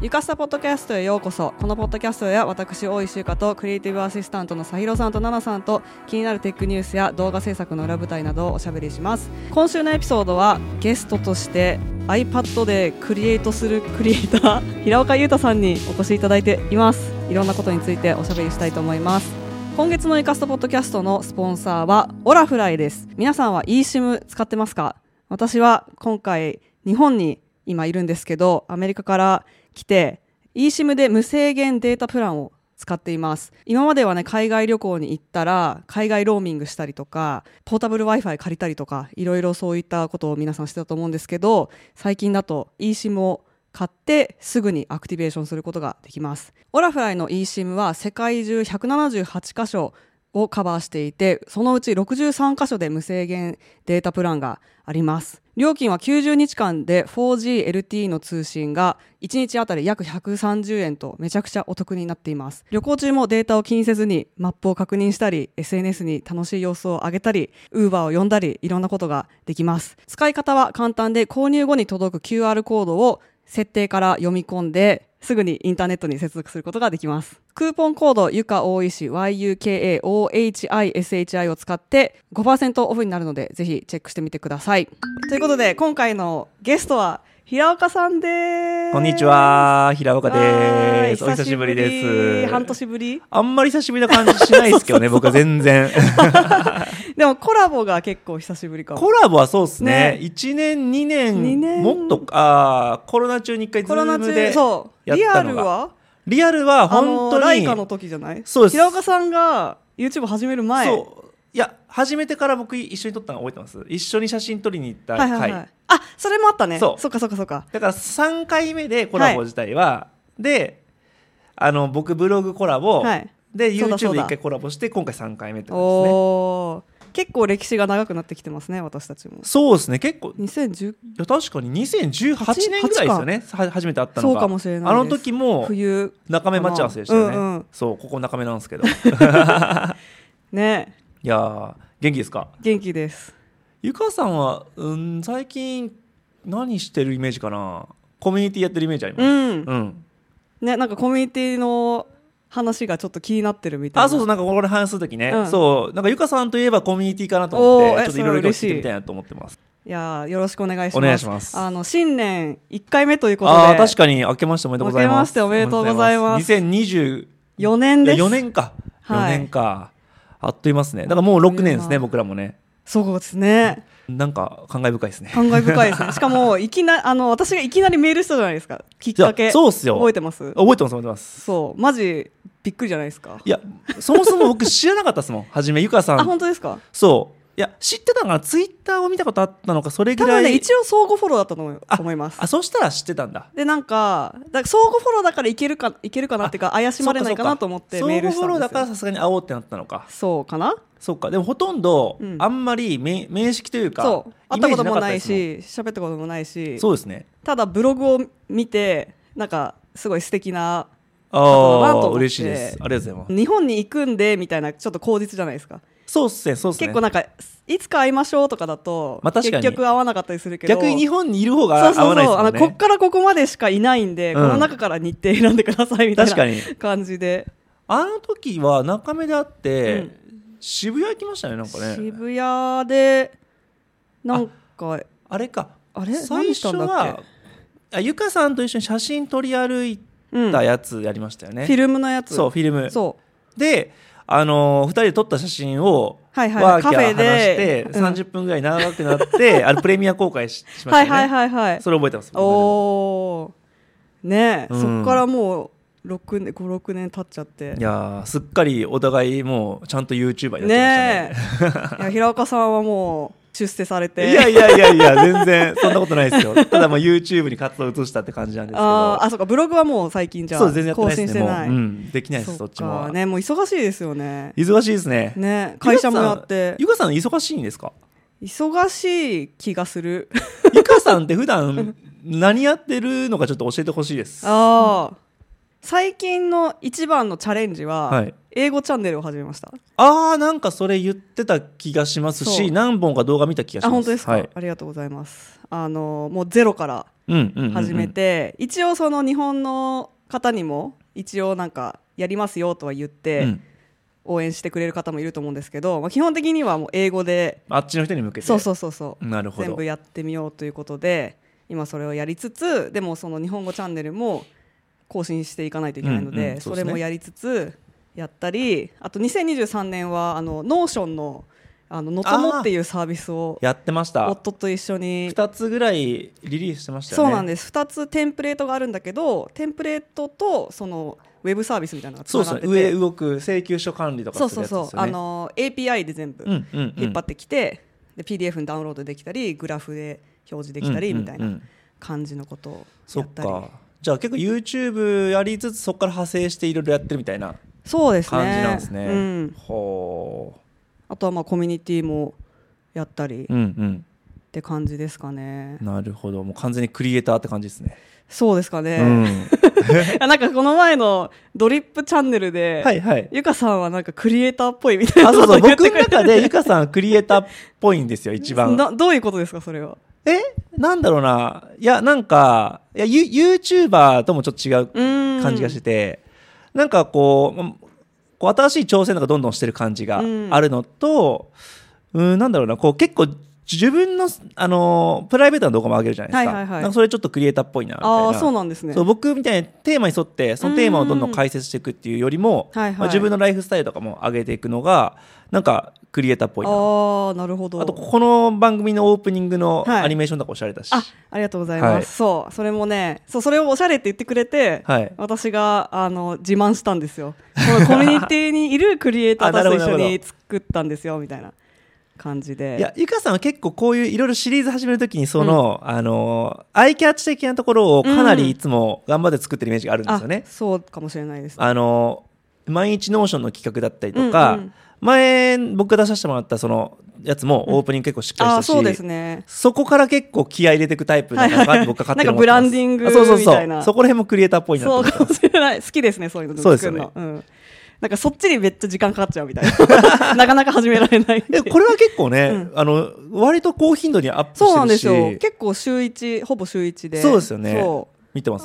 ゆかすたポッドキャストへようこそ。このポッドキャストでは私大石ゆかとクリエイティブアシスタントのさひろさんとななさんと気になるテックニュースや動画制作の裏舞台などをおしゃべりします。今週のエピソードはゲストとして iPad でクリエイトするクリエイター平岡裕太さんにお越しいただいています。いろんなことについておしゃべりしたいと思います。今月のゆかすたポッドキャストのスポンサーはオラフライです。皆さんは eSIM 使ってますか？私は今回日本に今いるんですけど、アメリカから来て eSIM で無制限データプランを使っています。今まではね、海外旅行に行ったら海外ローミングしたりとか、ポータブル Wi-Fi 借りたりとか、いろいろそういったことを皆さんしてたと思うんですけど、最近だと eSIM を買ってすぐにアクティベーションすることができます。オラフライの eSIM は世界中178カ所をカバーしていて、そのうち63カ所で無制限データプランがあります。料金は90日間で 4G LTE の通信が1日あたり約130円とめちゃくちゃお得になっています。旅行中もデータを気にせずにマップを確認したり、 SNS に楽しい様子を上げたり、 Uber を呼んだり、いろんなことができます。使い方は簡単で、購入後に届く QR コードを設定から読み込んですぐにインターネットに接続することができます。クーポンコードゆかおいし YUKAOHISHI を使って 5% オフになるので、ぜひチェックしてみてください。ということで今回のゲストは平岡さんです。 こんにちは、平岡です。お久しぶりです。 半年ぶり？あんまり久しぶりな感じしないですけどね僕は全然でもコラボが結構久しぶりかも。 コラボはそうですね。1年2年もっとコロナ中に1回ズームでやったのが、リアルは本当にライカの時じゃない？ そうです。 平岡さんが YouTube 始める前。 そういや、始めてから僕一緒に撮ったの覚えてます？一緒に写真撮りに行った回、 はいはいはい、あ、それもあったね。 そう、 そっかそっかそっか。 だから3回目でコラボ自体は、はい、で僕ブログコラボ、はい、で YouTube で1回コラボして今回3回目ってことですね。 お、結構歴史が長くなってきてますね、私たちも。 そうですね、結構 2010、 確かに2018年ぐらいですよね、初めて会ったのが。 そうかもしれないです。 あの時も冬中目待ち合わせでしたよね、 うんうん、 そう、ここ中目なんですけどね。 いや元気ですか？ 元気です。 ゆかさんは、最近何してるイメージかな。コミュニティやってるイメージあります、 ね、なんかコミュニティの話がちょっと気になってるみたいな。 あ、そうそう、なんかこれ話すときね、そうなんかゆかさんといえばコミュニティかなと思ってちょっといろいろ聞いてみたいなと思ってます。 いや、よろしくお願いします。 お願いします。 新年1回目ということで。 あ、確かに明けましておめでとうございます。 明けましておめでとうございます。 2024 年です。 4年か、4年か、あっという間ですね。だからもう6年ですね、僕らもね。 そうですね。 なんか感慨深いですね。 感慨深いですね。しかも私がいきなりメールしたじゃないですか、きっかけ。 そうっすよ。 覚えてます？ 覚えてます、覚えてます。 そう、マジびっくりじゃないですか。 いや、そもそも僕知らなかったですもん初めゆかさん。 あ、本当ですか？ そう、いや知ってたのかな、ツイッターを見たことあったのか、それぐらい。 多分ね、一応相互フォローだったと思います。 あ、そうしたら知ってたんだ。 で、なんか相互フォローだからいけるかなっていうか、怪しまれないかなと思ってメールしたんですよ。 相互フォローだからさすがに会おうってなったのか。 そうかな。 そうか。でもほとんど、あんまり面識というか、 そう、会ったこともないし喋ったこともないし。 そうですね。 ただブログを見て、なんかすごい素敵な方だなと思って。 嬉しいです。ありがとうございます。 日本に行くんでみたいな、ちょっと口実じゃないですか。 そうっすね、そうっすね。 結構なんかいつか会いましょうとかだと、結局会わなかったりするけど、 逆に日本にいる方が会わないですもんね。 こっからここまでしかいないんで、この中から日程選んでくださいみたいな感じで。 あの時は中目で会って、渋谷行きましたね、なんかね。 渋谷でなんかあれか、 最初はゆかさんと一緒に写真撮り歩いたやつやりましたよね、 フィルムのやつ。 そう、フィルム。 そうで、2人で撮った写真をワーキャー話して30分ぐらい長くなってプレミア公開しましたね。それ覚えてます。 おー、ね、そっからもう5、6年経っちゃって。 いや、すっかりお互いもうちゃんと YouTuber やってましたね。 いや、平岡さんはもう出世されて。 いや全然そんなことないですよ。ただまあ YouTube に活動を移したって感じなんですけど。 そうか、ブログはもう最近じゃあ更新してない。 できないです、そっちもね。もう忙しいですよね。 忙しいですね。 ね、会社もやって。 ゆかさん忙しいんですか？ 忙しい気がする。 ゆかさんって普段何やってるのかちょっと教えてほしいです。 最近の一番のチャレンジは、 英語チャンネルを始めました。 なんかそれ言ってた気がしますし、何本か動画見た気がします。 本当ですか、はい、ありがとうございます。もうゼロから始めて、一応その日本の方にも一応なんかやりますよとは言って、応援してくれる方もいると思うんですけど、基本的にはもう英語であっちの人に向けてそうなるほど、 全部やってみようということで今それをやりつつ、でもその日本語チャンネルも更新していかないといけないので、それもやりつつやったり、あと2023年はノーションのノトモっていうサービスをやってました。 夫と一緒に 2つぐらいリリースしてましたよね。 そうなんです。2つテンプレートがあるんだけど、テンプレートとそのウェブサービスみたいなのがつながってて、 そうですね、上動く請求書管理とかするやつですよね。 API で全部引っ張ってきて、で PDF にダウンロードできたりグラフで表示できたりみたいな感じのことをやったり、 そっか、じゃあ結構 YouTube やりつつそこから派生していろいろやってるみたいな感じなんですね。ほう。あとはコミュニティもやったりって感じですかね。 なるほど、もう完全にクリエイターって感じですね。 そうですかね、なんかこの前のドリップチャンネルで、ゆかさんはなんかクリエイターっぽいみたいなことを言ってくれて、 僕の中でゆかさんクリエイターっぽいんですよ一番。 どういうことですかそれは。 なんだろうな、いやなんかYouTuber ともちょっと違う感じがしてて、なんかこう新しい挑戦とかどんどんしてる感じがあるのと、なんだろうな、こう結構自分の、プライベートな動画も上げるじゃないですか。なんかそれちょっとクリエイターっぽいなみたいな。 そうなんですね。 そう、僕みたいにテーマに沿ってそのテーマをどんどん解説していくっていうよりも、自分のライフスタイルとかも上げていくのがなんかクリエイターっぽいな。 なるほど。 あとこの番組のオープニングのアニメーションとかおしゃれだし、 ありがとうございます、それもね、それをおしゃれって言ってくれて、私が自慢したんですよ。このコミュニティにいるクリエイターたちと一緒に作ったんですよみたいな感じで。 いや、ゆかさんは結構こういういろいろシリーズ始めるときにその、アイキャッチ的なところをかなりいつも頑張って作ってるイメージがあるんですよね。 そうかもしれないです、 毎日ノーションの企画だったりとか、前僕が出させてもらったそのやつもオープニング結構しっかりしたし、 そうですね、 そこから結構気合い入れていくタイプなのかって僕は勝手に思ってます。 なんかブランディングみたいな、 そこら辺もクリエイターっぽいなと思ってます。 そうかもしれない。好きですね、そういうの作るの。なんかそっちにめっちゃ時間かかっちゃうみたいななかなか始められない。 これは結構ね、割と高頻度にアップしてるし。そうなんですよ、 結構ほぼ週1で。 そうですよね、見てます。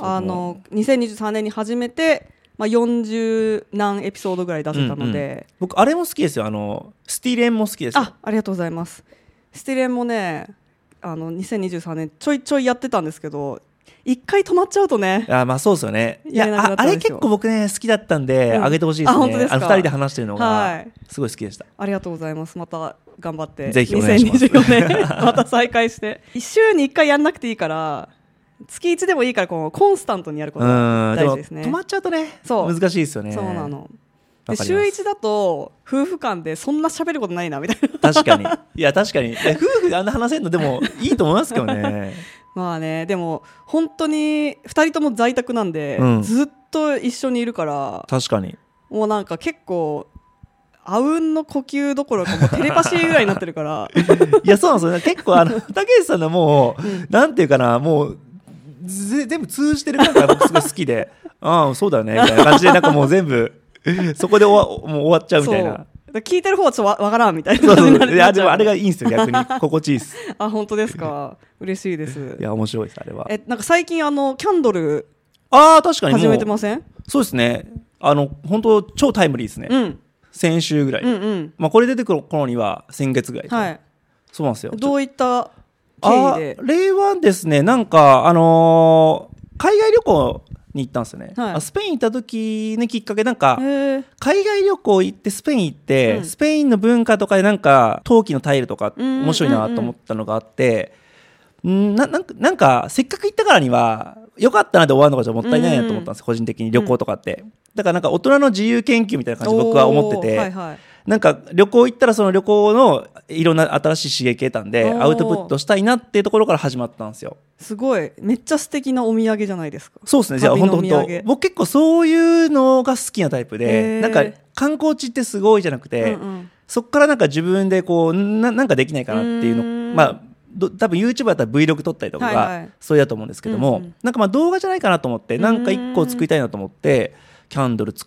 2023年に始めて、40何エピソードぐらい出せたので、 僕あれも好きですよ。スティレンも好きですよ。 ありがとうございます。スティレンもね、2023年ちょいちょいやってたんですけど、一回止まっちゃうとね。 そうですよね。いや、あれ結構僕ね好きだったんで、あげてほしいですね。 本当ですか。 2人で話してるのがすごい好きでした。 ありがとうございます。また頑張ってぜひお願いします。 2024年また再開して週に1回やんなくていいから、月1でもいいからコンスタントにやることが大事ですね。 止まっちゃうとね難しいですよね。 そうなの。で週1だと夫婦間でそんな喋ることないなみたいな。 確かに。いや確かに、夫婦であんな話せるのでもいいと思いますけどね。 でも本当に2人とも在宅なんで、ずっと一緒にいるから。 確かに。 もうなんか結構あうんの呼吸どころかもうテレパシーぐらいになってるから。 いやそうなんですよ。結構竹内さんのもう、なんていうかな、もう全部通じてるから僕すごい好きでそうだよねみたいな感じで、なんかもう全部そこでもう終わっちゃうみたいな。 聞いてる方はちょっとわからんみたいな感じになる。 いやでもあれがいいんですよ、逆に心地いいです。 本当ですか。嬉しいです。 いや面白いです、あれは。 なんか最近キャンドル確かに始めてません？ そうですね、本当超タイムリーですね、先週ぐらい、これ出てくる頃には先月ぐらい、そうなんですよ。 どういった経緯で？ 例はですね、なんか海外旅行に行ったんですよね、スペイン行った時のきっかけ、なんか海外旅行行ってスペイン行って、スペインの文化とかでなんか陶器のタイルとか面白いなと思ったのがあって、なんかせっかく行ったからにはよかったなで終わるのがじゃもったいないなと思ったんです、個人的に旅行とかって。だからなんか大人の自由研究みたいな感じで僕は思ってて、なんか旅行行ったらその旅行のいろんな新しい刺激得たんでアウトプットしたいなっていうところから始まったんですよ。 すごい、めっちゃ素敵なお土産じゃないですか。 そうですね。じゃあ本当僕結構そういうのが好きなタイプで、なんか観光地ってすごいじゃなくて、そこからなんか自分でこうなんかできないかなっていうの、多分 YouTube だったら Vlog 撮ったりとかがそれだと思うんですけども、なんか動画じゃないかなと思って、なんか1個作りたいなと思ってキャンドル作っ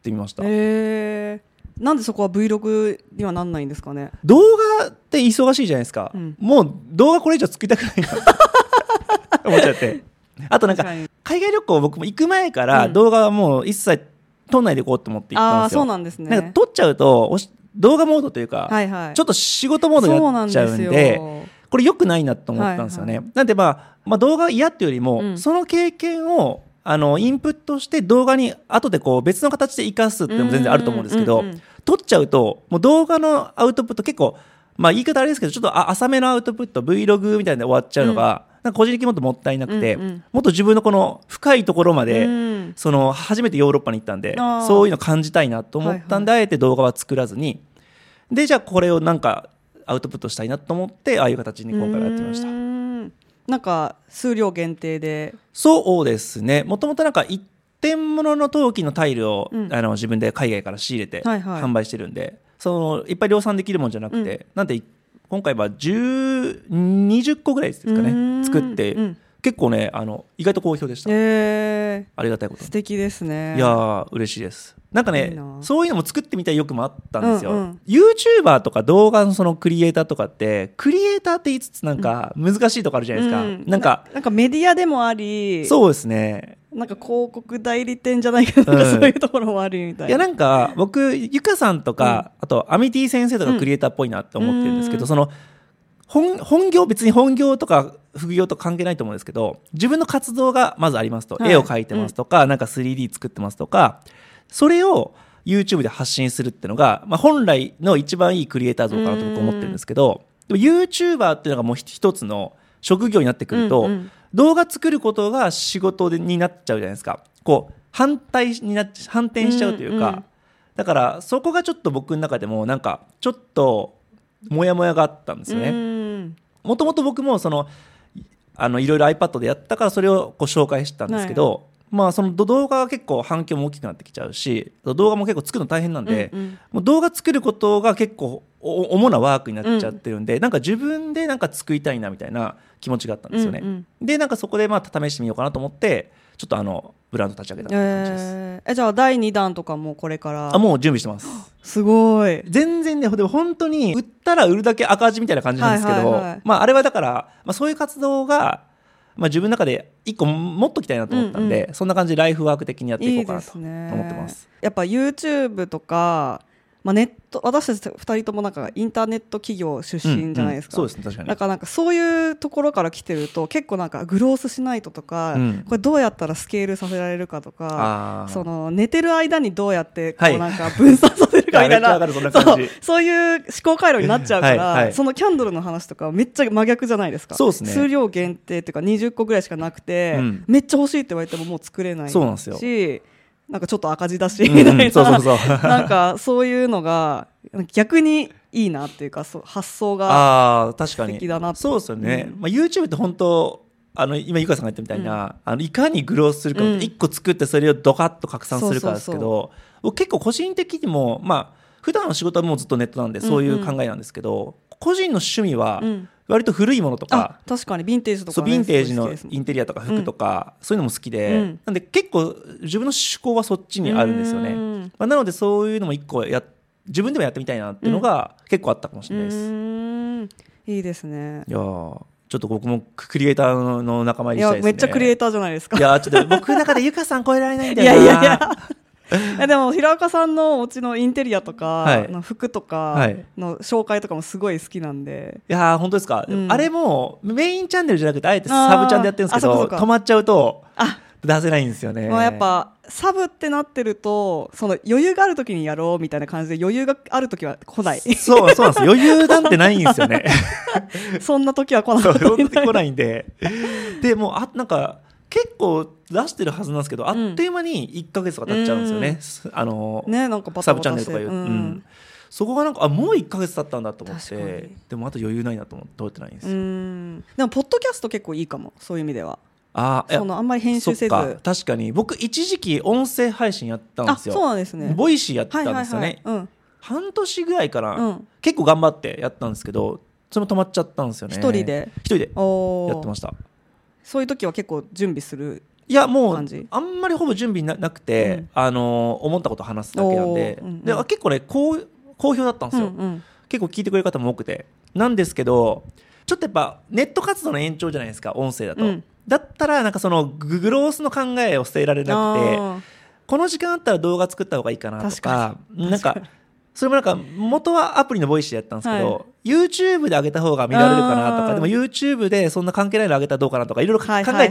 ってみました。 なんでそこは Vlog にはなんないんですかね。 動画って忙しいじゃないですか、もう動画これ以上作りたくないなと思っちゃって。あとなんか海外旅行僕も行く前から動画はもう一切撮んないでいこうと思って行ったんですよ。 そうなんですね。 なんか撮っちゃうと動画モードというか、ちょっと仕事モードになっちゃうんで、これ良くないなと思ったんですよね。なんでまあ動画嫌っていうよりも、その経験をインプットして動画に後でこう別の形で生かすっていうのも全然あると思うんですけど、撮っちゃうともう動画のアウトプット結構、まあ言い方あれですけどちょっと浅めのアウトプット Vlog みたいで終わっちゃうのが、なんか個人的にもっともったいなくて、もっと自分のこの深いところまで、その初めてヨーロッパに行ったんでそういうの感じたいなと思ったんで、あえて動画は作らずに、でじゃあこれをなんかアウトプットしたいなと思ってああいう形に今回はやってみました。 なんか数量限定で。 そうですね、もともとなんか一点物の陶器のタイルを、自分で海外から仕入れて販売してるんで、そのいっぱい量産できるもんじゃなくて、なんで今回は20個ぐらいですかね作って、結構ね意外と好評でした。ありがたいこと。 素敵ですね。 いや嬉しいです。なんかねそういうのも作ってみたい欲もあったんですよ、YouTuber とか動画のそのクリエイターとかってクリエイターって言いつつなんか難しいとこあるじゃないですか、なんかメディアでもあり、 そうですね、 なんか広告代理店じゃないけど、そういうところもあるみたいな。 いやなんか僕ゆかさんとか、あとアミティ先生とかクリエイターっぽいなって思ってるんですけど、その本業、別に本業とか副業とか関係ないと思うんですけど、自分の活動がまずありますと、絵を描いてますとか、なんか 3D 作ってますとか、それを YouTube で発信するっていうのが、まあ、本来の一番いいクリエイター像かなと僕思ってるんですけど、でも YouTuber っていうのがもう一つの職業になってくると、動画作ることが仕事になっちゃうじゃないですか。こう反転しちゃうというか、だからそこがちょっと僕の中でもなんかちょっとモヤモヤがあったんですよね。もともと僕もそのいろいろ iPad でやったからそれをこう紹介してたんですけど、まあ、その動画が結構反響も大きくなってきちゃうし、動画も結構作るの大変なんで、もう動画作ることが結構主なワークになっちゃってるんで、なんか自分でなんか作りたいなみたいな気持ちがあったんですよね。でなんかそこでまあ試してみようかなと思ってちょっとブランド立ち上げた感じです。 じゃあ第2弾とかもこれからもう準備してます。すごい。 全然ね、でも本当に売ったら売るだけ赤字みたいな感じなんですけど、まあ、あれはだから、まあ、そういう活動が、まあ、自分の中で一個持っときたいなと思ったんで、そんな感じでライフワーク的にやっていこうかなと思ってます。 やっぱ YouTube とか、まあ、ネット、私たち2人ともなんかインターネット企業出身じゃないですか。 そうですね、確かに。 だからなんかそういうところから来てると結構なんかグロースしないととか、これどうやったらスケールさせられるかとか、その寝てる間にどうやってこうなんか分散させるかみたいな、そういう思考回路になっちゃうから、そのキャンドルの話とかめっちゃ真逆じゃないですか。 そうですね、 数量限定っていうか20個ぐらいしかなくて、めっちゃ欲しいって言われてももう作れないし、 そうなんですよ。 なんかちょっと赤字だしみたいな、なんかそういうのが逆にいいなっていうか、発想が素敵だなって。 そうですよね、まあ、YouTube って本当今ゆかさんが言ったみたいな、いかにグロースするか、1個作ってそれをドカッと拡散するかですけど、結構個人的にも、まあ普段の仕事はもうずっとネットなんでそういう考えなんですけど、個人の趣味は割と古いものとか、 確かにヴィンテージとか、 ヴィンテージのインテリアとか服とか、そういうのも好きで、なんで結構自分の思考はそっちにあるんですよね。まあ、なのでそういうのも一個自分でもやってみたいなっていうのが結構あったかもしれないです。 いいですね。 いやちょっと僕もクリエイターの仲間入りしたいですね。 いやめっちゃクリエイターじゃないですか。 いやちょっと僕の中でゆかさん超えられないんだよな。いやでも平岡さんのお家のインテリアとか、の服とかの紹介とかもすごい好きなんで。 いや本当ですか、あれもメインチャンネルじゃなくてあえてサブチャンでやってるんですけど、止まっちゃうと出せないんですよね。 やっぱサブってなってるとその余裕がある時にやろうみたいな感じで、余裕がある時は来ない。 そうなんです、余裕なんてないんですよね。 そんな時は来ない。 そんな時来ないんで。でもなんか結構出してるはずなんですけど、あっという間に1ヶ月とか経っちゃうんですよね。 なんかバタバタしてサブチャンネルとかいう、そこがなんかもう1ヶ月経ったんだと思って、でもあと余裕ないなと思って通ってないんですよ。 でもポッドキャスト結構いいかも、そういう意味では。あんまり編集せず。 確かに僕一時期音声配信やったんですよ。 そうなんですね。 ボイシーやってたんですよね。半年ぐらいかな、結構頑張ってやったんですけど、それも止まっちゃったんですよね。一人でやってました。 そういう時は結構準備するいやもうあんまりほぼ準備 なくて、思ったことを話すだけなんで、で結構ね好評だったんですよ、結構聞いてくれる方も多くてなんですけど、ちょっとやっぱネット活動の延長じゃないですか音声だと、だったらなんかそのグロースの考えを捨てられなくて、この時間あったら動画作った方がいいかなとか、なんかそれもなんか元はアプリのボイシーでやったんですけど、YouTube で上げた方が見られるかなとか、でも YouTube でそんな関係ないの上げたらどうかなとかいろいろ考えちゃって、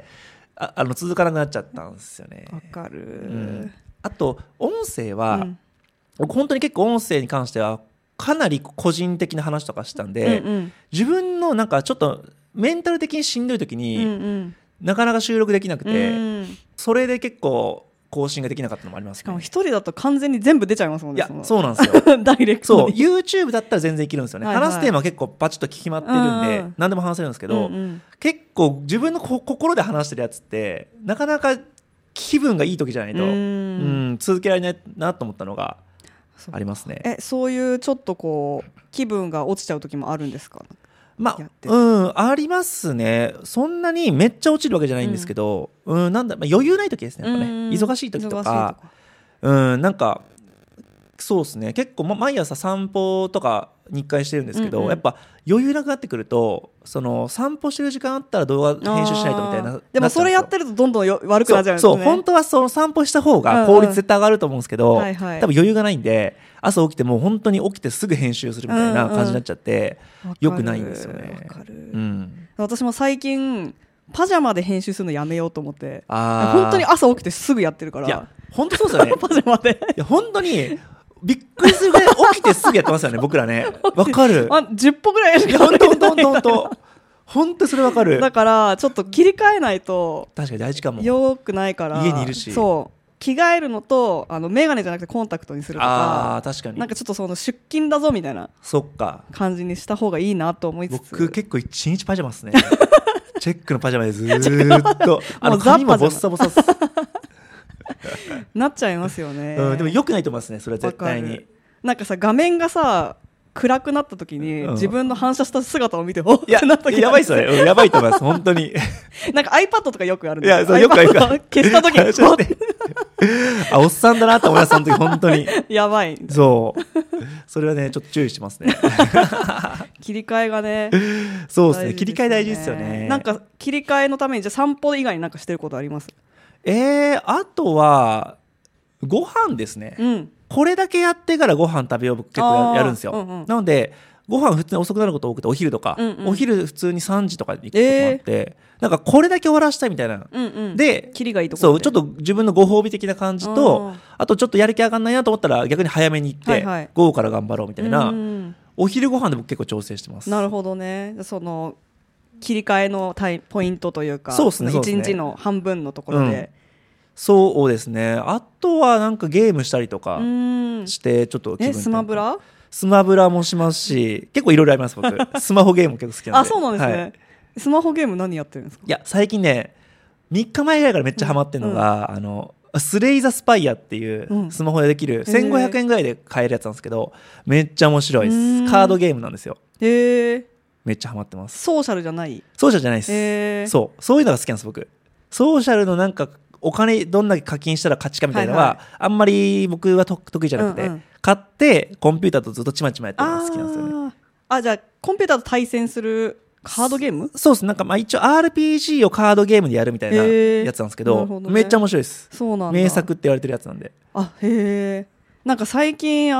続かなくなっちゃったんですよね。 わかる、 あと音声は、本当に結構音声に関してはかなり個人的な話とかしたんで、自分のなんかちょっとメンタル的にしんどい時に、なかなか収録できなくて、それで結構更新ができなかったのもありますね。 しかも一人だと完全に全部出ちゃいますもんね。 いやそうなんですよダイレクトに。 そう YouTube だったら全然いけるんですよね、話すテーマは結構バチッと決まってるんで、何でも話せるんですけど、結構自分の心で話してるやつってなかなか気分がいい時じゃないと続けられないなと思ったのがありますね。 そういうちょっとこう気分が落ちちゃう時もあるんですか？ ありますね。そんなにめっちゃ落ちるわけじゃないんですけど、なんだ、余裕ない時ですね、やっぱね、忙しい時とか、なんかそうですね、結構、毎朝散歩とか日課してるんですけど、やっぱ余裕なくなってくると、その散歩してる時間あったら動画編集しないとみたいな。 でもそれやってるとどんどん悪くなっちゃうんですね。 そう本当はその散歩した方が効率絶対上がると思うんですけど、多分余裕がないんで朝起きてもう本当に起きてすぐ編集するみたいな感じになっちゃって、よくないんですよね。私も最近パジャマで編集するのやめようと思って、本当に朝起きてすぐやってるから。 いや本当そうですよねパジャマで。 いや本当にびっくりするぐらい起きてすぐやってますよね僕らね。わかる。 10歩ぐらいしか本当それわかる。 だからちょっと切り替えないと確かに大事かも。 よくないから。 家にいるし。 そう着替えるのとメガネじゃなくてコンタクトにするとか。 確かになんかちょっとその出勤だぞみたいな感じにした方がいいなと思いつつ、 僕結構一日パジャマっすねチェックのパジャマでずーっと髪もボッサボサっすなっちゃいますよね、 でも良くないと思いますねそれは絶対に。 なんかさ画面がさ暗くなった時に自分の反射した姿を見て、おやばいっすね、やばいと思います本当になんか iPad とかよくあるんですよ。よくある消した時におっさんだなと思います本当に本当にやばい。 それはねちょっと注意してますね切り替えがねそうですね、切り替え大事ですよね。 なんか切り替えのためにじゃあ散歩以外になんかしてることあります？ あとはご飯ですね、これだけやってからご飯食べよう僕結構やるんですよ、なのでご飯普通に遅くなること多くてお昼とか、お昼普通に3時とかに行くこともあって、なんかこれだけ終わらしたいみたいな、でキリがいいところでそうちょっと自分のご褒美的な感じと、あとちょっとやる気上がんないなと思ったら逆に早めに行って、午後から頑張ろうみたいな、お昼ご飯で僕結構調整してます。 なるほどね。その切り替えのポイントというか、 そうですね、 1日の半分のところで、 そうですね。あとはなんかゲームしたりとかしてちょっと気分転換。スマブラもしますし、結構いろいろあります僕スマホゲーム結構好きなんで。 そうなんですね、スマホゲーム何やってるんですか？ いや最近ね3日前ぐらいからめっちゃハマってるのが、スレイザスパイアっていうスマホでできる1500円ぐらいで買えるやつなんですけど、めっちゃ面白いです。カードゲームなんですよ。めっちゃハマってます。 ソーシャルじゃない？ ソーシャルじゃないです。そういうのが好きなんです僕。ソーシャルのなんかお金どんだけ課金したら勝ちかみたいなのは、あんまり僕は得意じゃなくて、買ってコンピューターとずっとちまちまやってるのが好きなんですよね。 じゃあコンピューターと対戦するカードゲーム？ そうです。なんか一応 RPG をカードゲームでやるみたいなやつなんですけど、めっちゃ面白いです。 そうなんだ。 名作って言われてるやつなんで。 なんか最近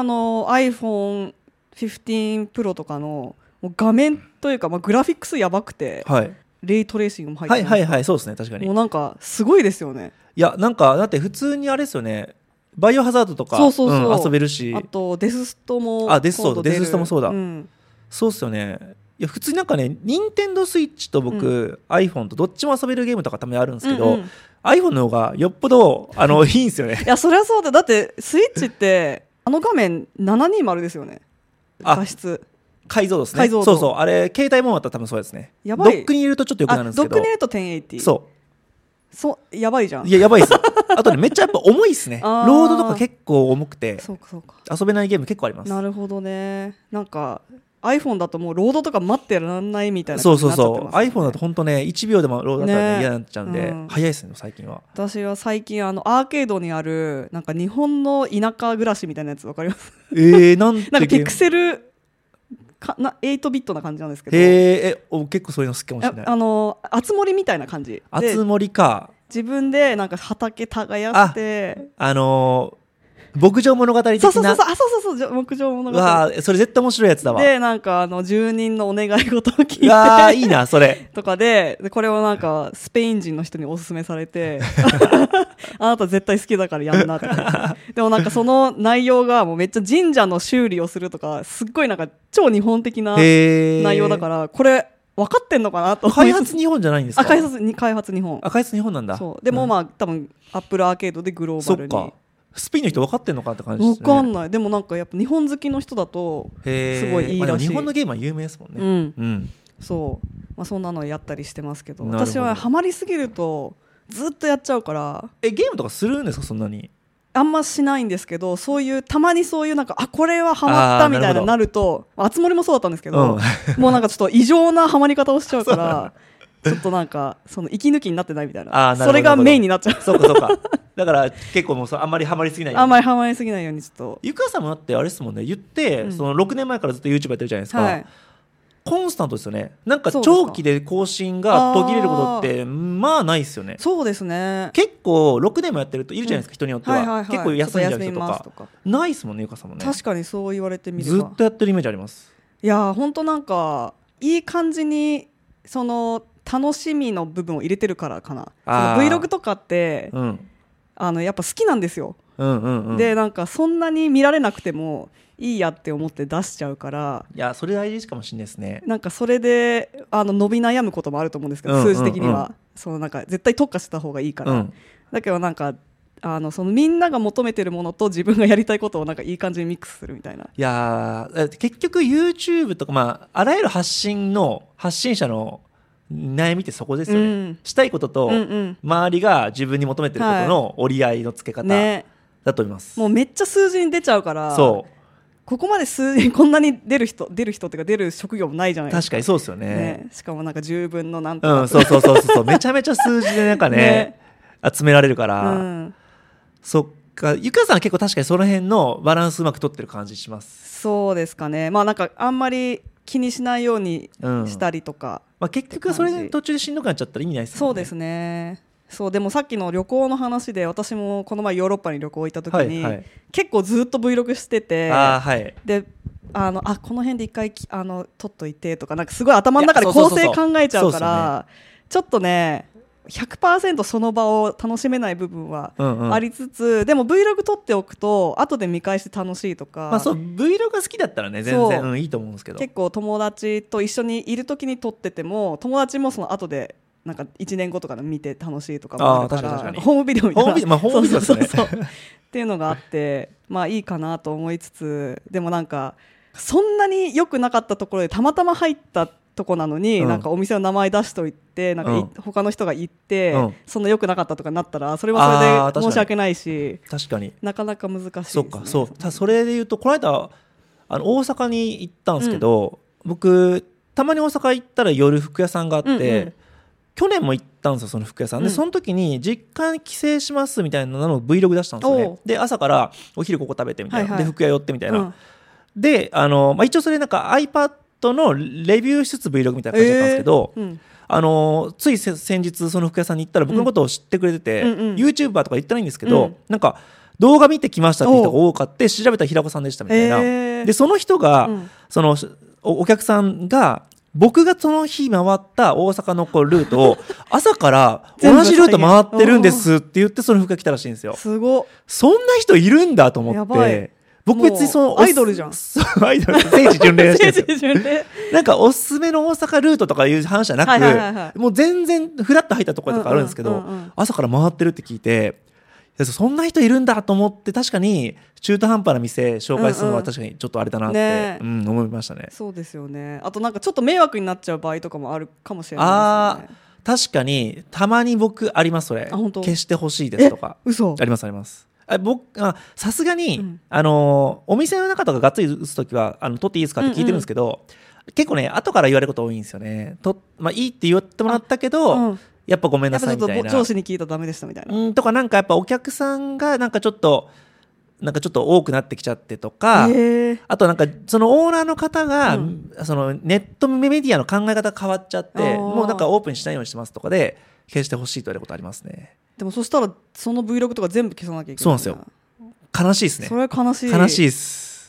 iPhone 15 Pro とかのもう画面というか、グラフィックスやばくて、レイトレーシングも入ってる。 そうですね、確かに。 もうなんかすごいですよね。 いやなんかだって普通にあれですよね、バイオハザードとか遊べるし、 あとデスストもデスストもそうだ、そうっすよね。いや普通になんかね、任天堂スイッチと僕、iPhone とどっちも遊べるゲームとかたまにあるんですけど、iPhone の方がよっぽどいいんですよね。 いやそりゃそうだ。だってスイッチって画面720ですよね。画質解像度ですね。そうあれ携帯もだったら多分そうですね。やばい。ドックに入れるとちょっとよくなるんですけど、 ドックに入れると1080。そうやばいじゃん。 いややばいですあとねめっちゃやっぱ重いっすねロードとか結構重くて遊べないゲーム結構あります。 なるほどね。なんか iPhone だともうロードとか待ってらんないみたいな感じになっちゃってますね。そう iPhone だと本当ね1秒でもロードだったら、ね、嫌になっちゃうんで、早いですね最近は。 私は最近アーケードにあるなんか日本の田舎暮らしみたいなやつわかります？なんかピクセル8ビットな感じなんですけど、 結構そういうの好きかもしれない。 あつ森みたいな感じ。 あつ森か。 自分でなんか畑耕して牧場物語的な。 そう牧場物語。 わそれ絶対面白いやつだわ。 でなんか住人のお願い事を聞いて、 いいなそれとかでこれをなんかスペイン人の人におすすめされてあなた絶対好きだからやんなってでもなんかその内容がもうめっちゃ神社の修理をするとかすっごいなんか超日本的な内容だからこれ分かってんのかなと。 開発日本じゃないんですか？ 開発日本。 開発日本なんだ。 そうでもまあ、多分アップルアーケードでグローバルに。 そっかスペインの人分かってんのかって感じですね。 分かんない。でもなんかやっぱ日本好きの人だとすごいいいらしい。 日本のゲームは有名ですもんね。 そう、そんなのやったりしてますけど、私はハマりすぎるとずっとやっちゃうから。 ゲームとかするんですか？そんなにあんましないんですけど、そういうたまにそういうなんかこれはハマったみたいななると、あつ森もそうだったんですけど、もうなんかちょっと異常なハマり方をしちゃうからちょっとなんかその息抜きになってないみたいな、それがメインになっちゃう。 そうかだから結構もうあんまりハマりすぎないように。 あんまりハマりすぎないようにちょっと。 ゆかさんもだってあれですもんね、言って、その6年前からずっと YouTube やってるじゃないですか、コンスタントですよね。なんか長期で更新が途切れることってまあないですよね。 そうですね。 結構6年もやってるといるじゃないですか、人によっては、結構休んじゃう人とかないですもんね、ゆかさんもね。 確かにそう言われてみればずっとやってるイメージあります。いや本当なんかいい感じにその楽しみの部分を入れてるからかな。その Vlog とかって、やっぱ好きなんですよ。でなんかそんなに見られなくてもいいやって思って出しちゃうから。 いやそれ大事かもしれないですね。 なんかそれで伸び悩むこともあると思うんですけど、数字的にはそのなんか絶対特化した方がいいから、だけどなんかそのみんなが求めてるものと自分がやりたいことをなんかいい感じにミックスするみたいな。 いや結局 YouTube とか、あらゆる発信者の悩みってそこですよね、したいことと、周りが自分に求めてることの折り合いのつけ方だと思います、 もうめっちゃ数字に出ちゃうから。ここまでこんなに出る人っていうか出る職業もないじゃないですか。 確かにそうですよ ね。 しかもなんか10分のなんとか、 そうめちゃめちゃ数字でなんかね集められるから、そっか。ゆかさんは結構確かにその辺のバランスうまく取ってる感じします。 そうですかね。なんかあんまり気にしないようにしたりとか、 結局それで途中でしんどくなっちゃったら意味ないですもんね。 そうですね。そうでもさっきの旅行の話で、私もこの前ヨーロッパに旅行行った時に、結構ずっと Vlog してて、でこの辺で一回撮っといてとか、なんかすごい頭の中で構成考えちゃうから、ちょっとね 100% その場を楽しめない部分はありつつ、でも Vlog 撮っておくと後で見返して楽しいとか、 Vlog が好きだったらね全然いいと思うんですけど、 結構友達と一緒にいる時に撮ってても、友達もその後でなんか1年後とかで見て楽しいとかもあるから、ホームビデオみたいな、っていうのがあって、いいかなと思いつつ、でもなんかそんなに良くなかったところでたまたま入ったとこなのに、なんかお店の名前出しといて、なんか他の人が行って、そんな良くなかったとかなったら、それはそれで申し訳ないし、 確かになかなか難しいですね。 それで言うと、この間大阪に行ったんですけど、僕たまに大阪行ったら夜服屋さんがあって、去年も行ったんですよ、その服屋さんで。その時に実家に帰省しますみたいなのを Vlog 出したんですよね。で朝からお昼ここ食べてみたいな、で服屋寄ってみたいな、で一応それなんか iPad のレビューしつつ Vlog みたいな感じだったんですけど、つい先日その服屋さんに行ったら僕のことを知ってくれてて、YouTuber とか言ってないんですけど、なんか動画見てきましたって人が多かって、調べたら平子さんでしたみたいな。でその人が、そのお客さんが僕がその日回った大阪のルートを朝から同じルート回ってるんですって言って、その服が来たらしいんですよ。 すごっ。 そんな人いるんだと思って、僕別にそのアイドルじゃん。 アイドル、聖地巡礼してるんですよ。なんかおすすめの大阪ルートとかいう話じゃなく、もう全然フラッと入ったところとかあるんですけど、朝から回ってるって聞いて、そんな人いるんだと思って、確かに中途半端な店紹介するのは確かにちょっとあれだなって思いましたね。 そうですよね。あとなんかちょっと迷惑になっちゃう場合とかもあるかもしれないですよね。 確かにたまに僕あります。それ消してほしいですとか。 嘘。 ありますあります。 さすがに、お店の中とかがっつり打つときは取っていいですかって聞いてるんですけど、結構ね後から言われること多いんですよね。いいって言ってもらったけど、やっぱごめんなさいみたいな。 やっぱちょっと上司に聞いたらダメでしたみたいな。 とかなんかやっぱお客さんがなんかちょっと多くなってきちゃってとか、あとなんかそのオーナーの方が、そのネットメディアの考え方変わっちゃってもうなんかオープンしないようにしてますとかで消してほしいと言われることありますね。 でもそしたらその Vlog とか全部消さなきゃいけない。 そうなんですよ。悲しいですね。 それは悲しい。 悲しいです。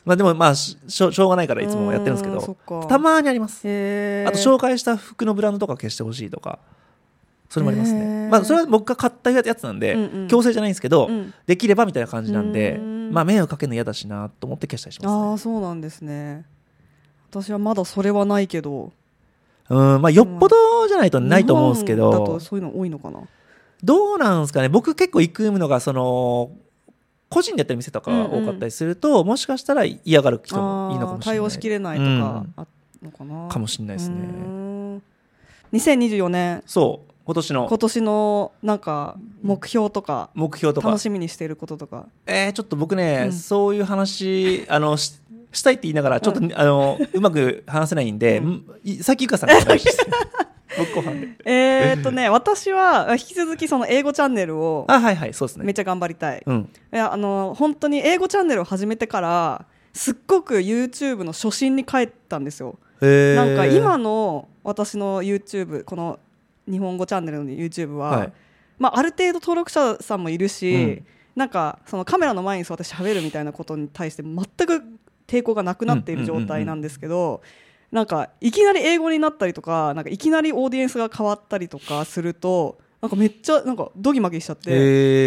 でもしょうがないからいつもやってるんですけど、たまにあります。あと紹介した服のブランドとか消してほしいとか、それもありますね。それは僕が買ったやつなんで、強制じゃないんですけど、できればみたいな感じなんで、迷惑かけるの嫌だしなと思って消したりしますね。 そうなんですね。私はまだそれはないけど、 よっぽどじゃないとないと思うんですけど、 日本だとそういうの多いのかな。 どうなんですかね。僕結構行くのが個人でやってる店とかが多かったりすると、もしかしたら嫌がる人もいいのかもしれない。 対応しきれないとかあるのかな。 かもしれないですね。 2024年。 今年のなんか目標とか楽しみにしていることとか。 ちょっと僕ね、そういう話したいって言いながらちょっと、うまく話せないんで、さっきゆかさんがお願いします僕後半で私は引き続きその英語チャンネルをそうですね、 めっちゃ頑張りたい。本当に英語チャンネルを始めてからすっごく YouTube の初心に帰ったんですよ。なんか今の私の YouTube、 この日本語チャンネルの YouTube は、ある程度登録者さんもいるし、なんかそのカメラの前に座って喋るみたいなことに対して全く抵抗がなくなっている状態なんですけど、なんかいきなり英語になったりとか、なんかいきなりオーディエンスが変わったりとかすると、なんかめっちゃなんかドギマギしちゃって、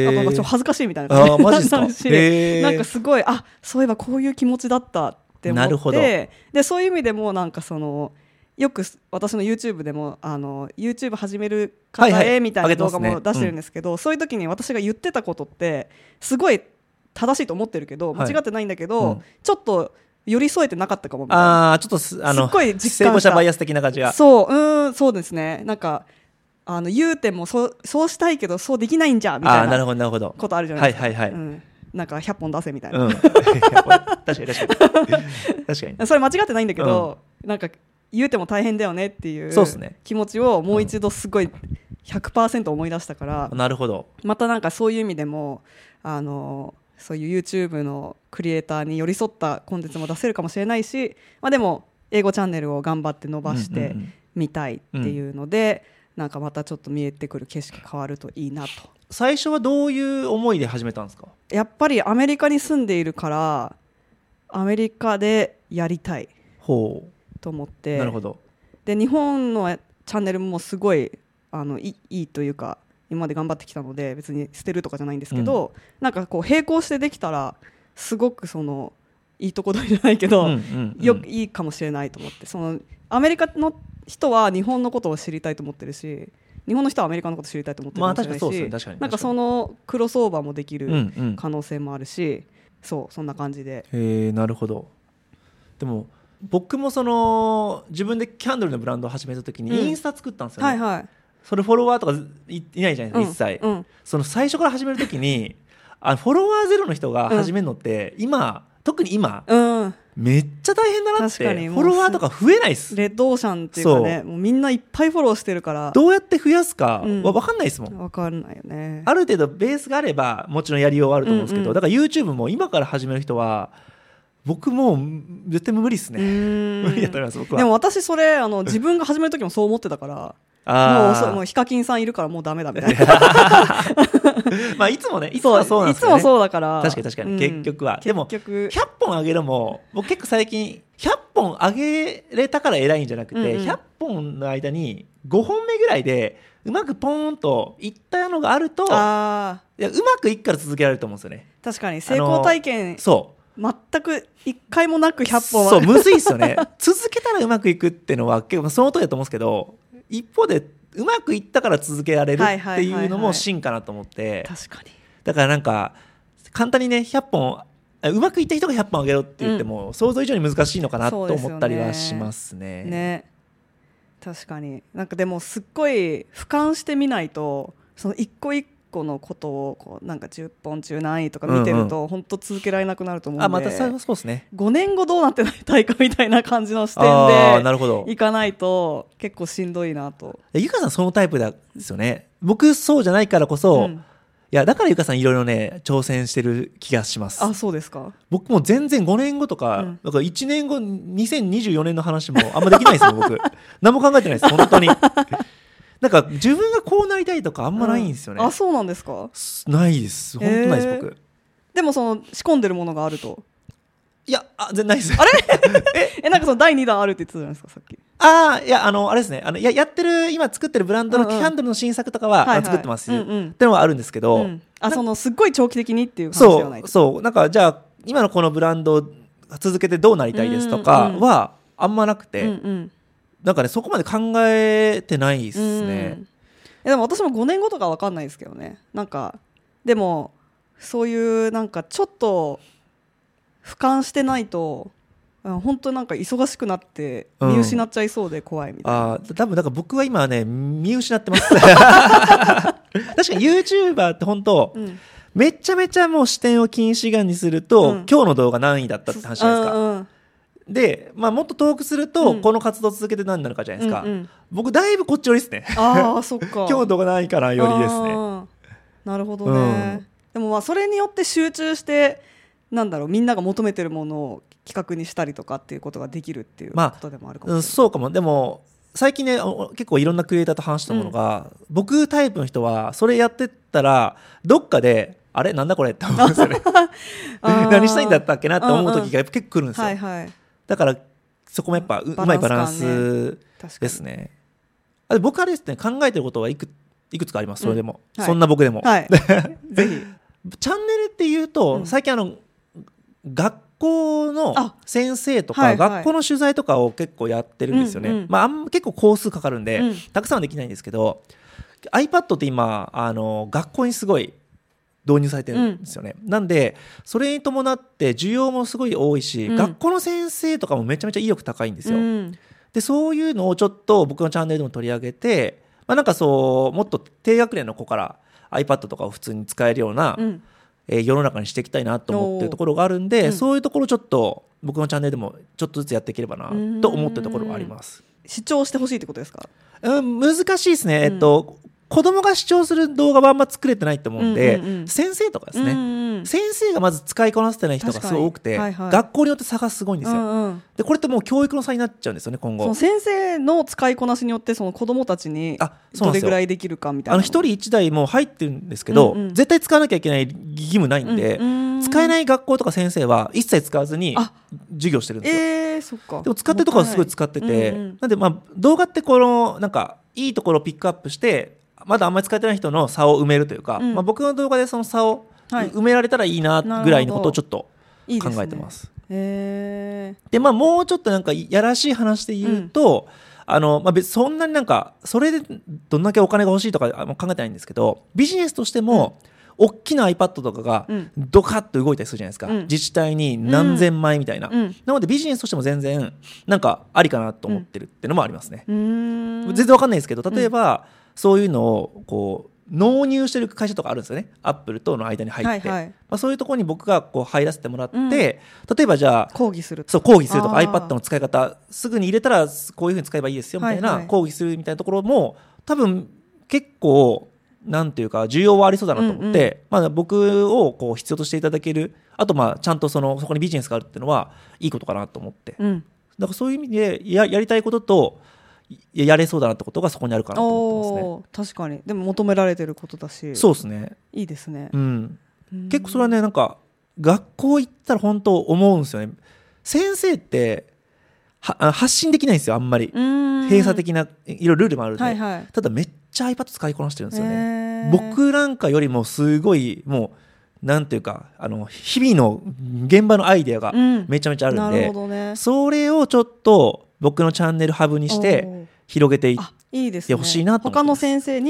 なんかちょっと恥ずかしいみたいな感じになったし、なんかすごいそういえばこういう気持ちだったって思って、でそういう意味でもなんかよく私の YouTube でもYouTube 始める方へみたいな動画も出してるんですけど、そういう時に私が言ってたことってすごい正しいと思ってるけど、間違ってないんだけど、ちょっと寄り添えてなかったかもみたいな。 ちょっとすっごい実感した。 成功者バイアス的な感じが。 そうですね。なんか言うてもそうしたいけどそうできないんじゃみたいなことあるじゃないですか。なんか100本出せみたいな。確かにそれ間違ってないんだけど、なんか言うても大変だよねっていう気持ちをもう一度すごい 100% 思い出したから、 なるほど。 またなんかそういう意味でもそういう YouTube のクリエイターに寄り添ったコンテンツも出せるかもしれないし、でも英語チャンネルを頑張って伸ばしてみたいっていうので、なんかまたちょっと見えてくる景色変わるといいなと。 最初はどういう思いで始めたんですか？ やっぱりアメリカに住んでいるからアメリカでやりたいと思って。 なるほど。 で日本のチャンネルもすごいいいというか今まで頑張ってきたので別に捨てるとかじゃないんですけど、なんかこう並行してできたらすごくいいとこ取りじゃないけど、いいかもしれないと思って、アメリカの人は日本のことを知りたいと思ってるし、日本の人はアメリカのことを知りたいと思ってるかもしれないし、なんかそのクロスオーバーもできる可能性もあるし、そんな感じで。 なるほど。でも僕も自分でキャンドルのブランドを始めた時にインスタ作ったんですよね。それフォロワーとか いないじゃないですか、一切。最初から始める時にフォロワーゼロの人が始めるのって、特に今、めっちゃ大変だなって。フォロワーとか増えないです。 レッドオーシャンっていうかね、もうみんないっぱいフォローしてるからどうやって増やすか分かんないですもん。 分かんないよね。 ある程度ベースがあればもちろんやりようはあると思うんですけど、だから YouTube も今から始める人は僕もう絶対無理ですね。無理だと思います僕は。 でも私それ自分が始める時もそう思ってたからもうヒカキンさんいるからもうダメだみたいないつもね、いつもそうなんですよね。 いつもそうだから。 確かに、結局は。でも100本あげるも僕結構最近100本あげれたから偉いんじゃなくて、100本の間に5本目ぐらいでうまくポーンといったのがあると、うまくいっから続けられると思うんですよね。 確かに成功体験全く1回もなく100本はむずいっすよね。続けたらうまくいくっていうのは結構その通りだと思うんですけど、一方でうまくいったから続けられるっていうのも真かなと思って、 確かに。 だからなんか簡単にね100本うまくいった人が100本あげろって言っても、想像以上に難しいのかなと思ったりはしますね。確かに。なんかでもすっごい俯瞰してみないと一個一個のことをこうなんか10本中何位とか見てると本当続けられなくなると思うんで、 またそうですね、 5年後どうなってたいかみたいな感じの視点でいかないと結構しんどいなと。 ゆかさんそのタイプですよね。僕そうじゃないからこそ、いやだからゆかさんいろいろね挑戦してる気がします。 あ、そうですか。 僕も全然5年後とか、だから1年後2024年の話もあんまできないですよ僕何も考えてないです本当になんか自分がこうなりたいとかあんまないんですよね。 あ、そうなんですか。 ないです、本当ないです僕。 でもその仕込んでるものがあると。 いや、全然ないです。 あれなんかその第2弾あるって言ってたじゃないですかさっき。 いやあれですね、やってる今作ってるブランドのキャンドルの新作とかは作ってますってのはあるんですけど、 そのすっごい長期的にっていう話ではない。 そうなんかじゃあ今のこのブランドを続けてどうなりたいですとかはあんまなくて、なんかねそこまで考えてないですね。 でも私も5年後とか分かんないですけどね。なんかでもそういうなんかちょっと俯瞰してないと本当なんか忙しくなって見失っちゃいそうで怖いみたいな。 多分だから僕は今ね見失ってます確かに YouTuber って本当、めちゃめちゃもう視点を近視眼にすると、今日の動画何位だったって話じゃないですか。で、もっと遠くすると、この活動を続けて何になるかじゃないですか。僕だいぶこっち寄りですね。 そっか今日の動画何位かなよりですね。 なるほどね。でもそれによって集中してなんだろう、みんなが求めてるものを企画にしたりとかっていうことができるっていうことでもあるかもしれない。 そうかも。でも最近ね結構いろんなクリエイターと話したものが、僕タイプの人はそれやってったらどっかであれなんだこれって思うんですよね何したいんだったっけなって思う時がやっぱ結構来るんですよ、だからそこもやっぱうまいバランスですね。僕はですね考えてることはいくつかあります。それでも、そんな僕でも、ぜひチャンネルっていうと、最近学校の先生とか、学校の取材とかを結構やってるんですよね。結構工数かかるんで、たくさんはできないんですけど、iPad って今学校にすごい導入されてるんですよね。なんでそれに伴って需要もすごい多いし、学校の先生とかもめちゃめちゃ意欲高いんですよ。でそういうのをちょっと僕のチャンネルでも取り上げて、なんかもっと低学年の子から iPad とかを普通に使えるような、世の中にしていきたいなと思ってるところがあるんで、そういうところちょっと僕のチャンネルでもちょっとずつやっていければなと思ってるところがあります。 視聴してほしいってことですか？ 難しいですね。子供が視聴する動画はあんま作れてないと思うんで、先生とかですね、先生がまず使いこなせてない人がすごい多くて、学校によって差がすごいんですよ。でこれってもう教育の差になっちゃうんですよね今後。 その先生の使いこなしによってその子供たちにどれぐらいできるかみたいな。 一人一台も入ってるんですけど、絶対使わなきゃいけない義務ないんで、使えない学校とか先生は一切使わずに授業してるんですよ。 そっか。 でも使ってるところはすごい使ってて、なんで動画ってなんかいいところをピックアップしてまだあんまり使えてない人の差を埋めるというか、僕の動画でその差を埋められたらいいなぐらいのことをちょっと考えてます。でもうちょっとなんかやらしい話で言うと、別にそんなになんかそれでどんだけお金が欲しいとか考えてないんですけど、ビジネスとしても、大きな iPad とかがドカッと動いたりするじゃないですか、自治体に何千枚みたいな、なのでビジネスとしても全然なんかありかなと思ってるっていうのもありますね。全然わかんないですけど、例えば、そういうのをこう納入してる会社とかあるんですよね。アップルとの間に入って、そういうところに僕がこう入らせてもらって、例えばじゃあ講義するとか iPad の使い方すぐに入れたらこういうふうに使えばいいですよみたいな、講義するみたいなところも多分結構なんていうか需要はありそうだなと思って、僕をこう必要としていただける、あとちゃんとそこにビジネスがあるっていうのはいいことかなと思って、だからそういう意味で やりたいこととやれそうだなってことがそこにあるかなと思ってますね。 確かに。でも求められてることだし。 そうですね。 いいですね。 結構それはね、なんか学校行ったら本当思うんですよね。先生って発信できないんですよあんまり。閉鎖的ないろいろルールもあるんで、ただめっちゃ iPad 使いこなしてるんですよね。僕なんかよりもすごいもうなんていうか日々の現場のアイデアがめちゃめちゃあるんで、それをちょっと僕のチャンネルハブにして広げていってほしいなと思ってます。 他の先生に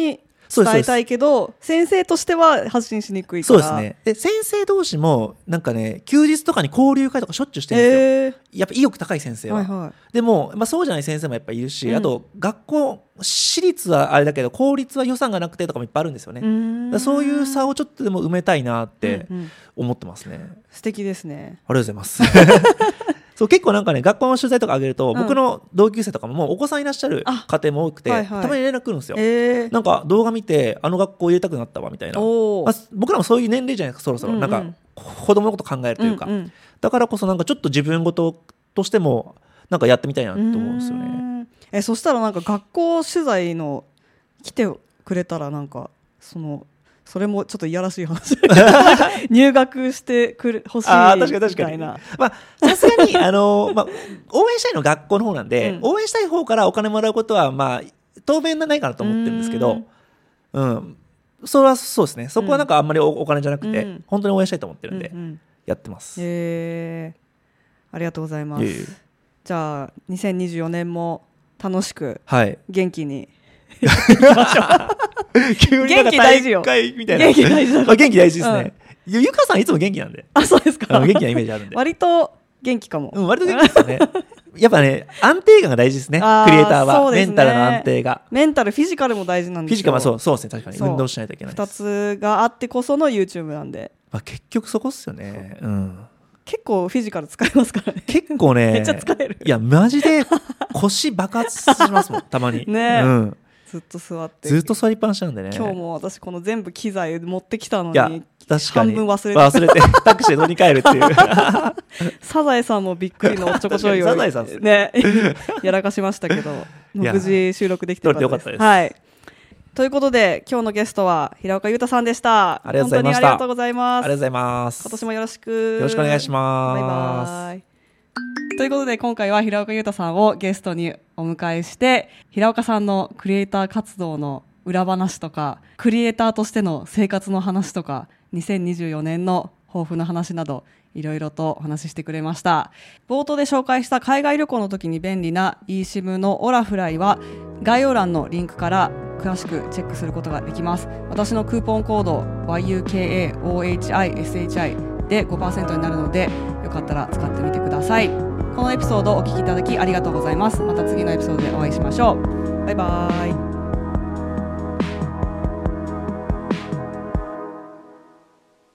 伝えたいけど先生としては発信しにくいから。 そうですね。で先生同士もなんかね休日とかに交流会とかしょっちゅうしてるんですよ、やっぱ意欲高い先生は、はいはい、でも、そうじゃない先生もやっぱいるし、あと学校私立はあれだけど公立は予算がなくてとかもいっぱいあるんですよね。そういう差をちょっとでも埋めたいなって思ってますね、 素敵ですね。 ありがとうございますそう結構なんかね学校の取材とかあげると、僕の同級生とかももうお子さんいらっしゃる家庭も多くて、はいはい、たまに連絡来るんですよ、なんか動画見てあの学校入れたくなったわみたいな、僕らもそういう年齢じゃないですかそろそろ、なんか子供のこと考えるというか、だからこそなんかちょっと自分事としてもなんかやってみたいなと思うんですよね。 そしたらなんか学校取材の来てくれたらなんかそれもちょっといやらしい話入学してほしいみたいな。 さすがに応援したいの学校の方なんで、応援したい方からお金もらうことは当面ないかなと思ってるんですけど、それはそうですね。そこはなんかあんまりお金じゃなくて、本当に応援したいと思ってるんで、やってます。 ありがとうございます。じゃあ2024年も楽しく元気に、元気大事よ。 みたいな。元気大事だ。元気大事ですね。ゆかさんいつも元気なんで。 あ、そうですか。 元気なイメージあるんで。 割と元気かも。 割と元気ですよね。やっぱね、安定感が大事ですね。クリエイターはメンタルの安定が。 メンタル、フィジカルも大事なんですよ。 フィジカルはそうですね。確かに運動しないといけない。 2つがあってこその YouTube なんで。 結局そこっすよね。 結構フィジカル使いますからね。 結構ね。 めっちゃ使える。 いやマジで腰爆発しますもんたまに。 ね。ずっと座ってずっと座りっぱなしなんでね。 今日も私この全部機材持ってきたのに半分忘れてタクシーで乗り換えるっていうサザエさんもびっくりのおっちょこちょいをねやらかしましたけど無事収録できてよかったです。はい、ということで今日のゲストは平岡裕太さんでした。 ありがとうございました。 本当にありがとうございます。 ありがとうございます。 今年もよろしくお願いします。 バイバイ。ということで今回は平岡裕太さんをゲストにお迎えして平岡さんのクリエイター活動の裏話とかクリエイターとしての生活の話とか2024年の抱負の話などいろいろとお話ししてくれました。冒頭で紹介した海外旅行の時に便利な eSIM のオラフライは概要欄のリンクから詳しくチェックすることができます。私のクーポンコード YUKAOHISHI で 5% になるのでよかったら使ってみてください。このエピソードをお聞きいただきありがとうございます。また次のエピソードでお会いしましょう。バイバイ。